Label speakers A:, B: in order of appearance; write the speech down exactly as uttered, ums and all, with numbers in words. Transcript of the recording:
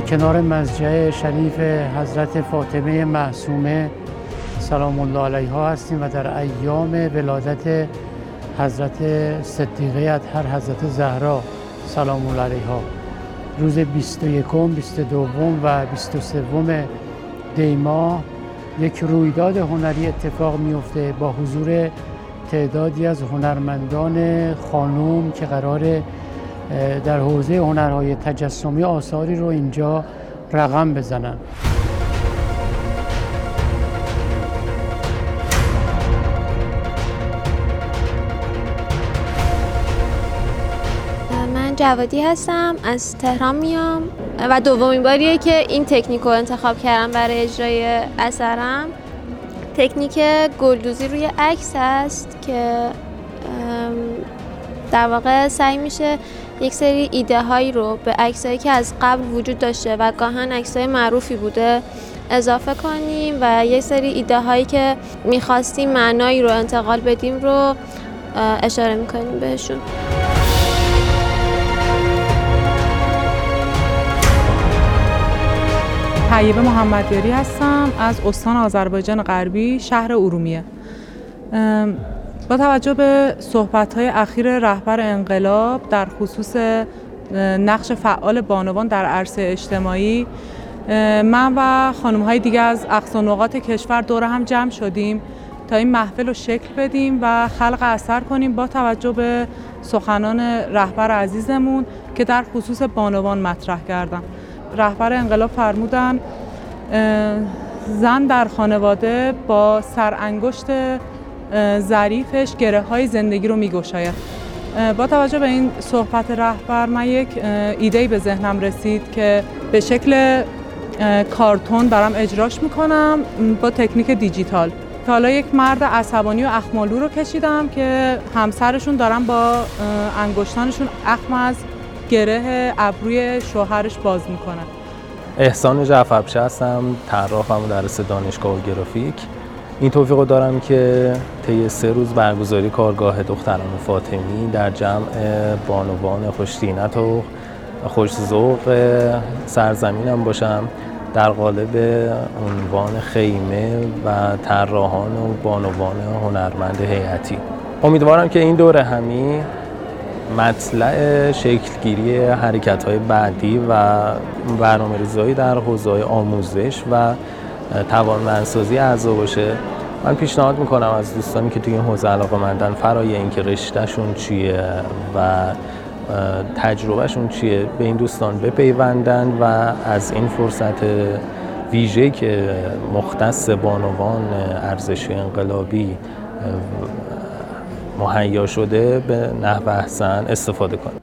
A: کنار مضجع شریف حضرت فاطمه معصومه سلام الله علیها هستیم و در ایام ولادت حضرت صدیقه اطهر حضرت زهرا سلام الله علیها روز بیست و یکم، بیست و دوم و بیست و سوم دی ماه یک رویداد هنری اتفاق میفته با حضور تعدادی از هنرمندان خانوم که قرار در حوزه هنرهای تجسمی آثاری رو اینجا رقم بزنن.
B: من جوادی هستم، از تهران میام و دومین باریه که این تکنیک رو انتخاب کردم برای اجرای اثرم. تکنیک گلدوزی روی عکس هست که در واقع سعی میشه یک سری ایده هایی رو به عکسایی که از قبل وجود داشته و گاهن عکسای معروفی بوده اضافه کنیم و یک سری ایده هایی که میخواستیم معنایی رو انتقال بدیم رو اشاره میکنیم بهشون.
C: طیبه محمدیاری هستم، از استان آذربایجان غربی، شهر ارومیه. با توجه به صحبت‌های اخیر رهبر انقلاب در خصوص نقش فعال بانوان در عرصه اجتماعی، من و خانم‌های دیگه از اقصا نقاط کشور دور هم جمع شدیم تا این محفل رو شکل بدیم و خلق اثر کنیم با توجه به سخنان رهبر عزیزمون که در خصوص بانوان مطرح کردن. رهبر انقلاب فرمودن زن در خانواده با سرانگشت ظریفش گره های زندگی رو میگشاید. با توجه به این صحبت رهبر من یک ایده‌ای به ذهنم رسید که به شکل کارتون دارم اجراش میکنم با تکنیک دیجیتال. حالا یک مرد عصبانی و اخمالو رو کشیدم که همسرشون دارن با انگشتانشون اخم از گره ابروی شوهرش باز میکنه.
D: احسان جعفرپشه هستم، طراحم و مدرس دانشگاه گرافیک. این توفیق رو دارم که طی سه روز برگزاری کارگاه دختران فاطمی در جمع بانوان خوش‌طینت و خوش‌ذوق سرزمینم باشم در قالب عنوان خیمه و طراحان و بانوان هنرمند هیئتی. امیدوارم که این دوره همی مطلع شکلگیری حرکت‌های بعدی و برنامه‌ریزی در حوزه آموزش و توانمندسازی اعضا باشه. من پیشنهاد میکنم از دوستانی که توی این حوزه علاقه‌مندن فرای اینکه رشتهشون چیه و تجربهشون چیه به این دوستان بپیوندن و از این فرصت ویژه‌ای که مختص بانوان ارزشی انقلابی مهیا شده به نحو احسن استفاده کنیم.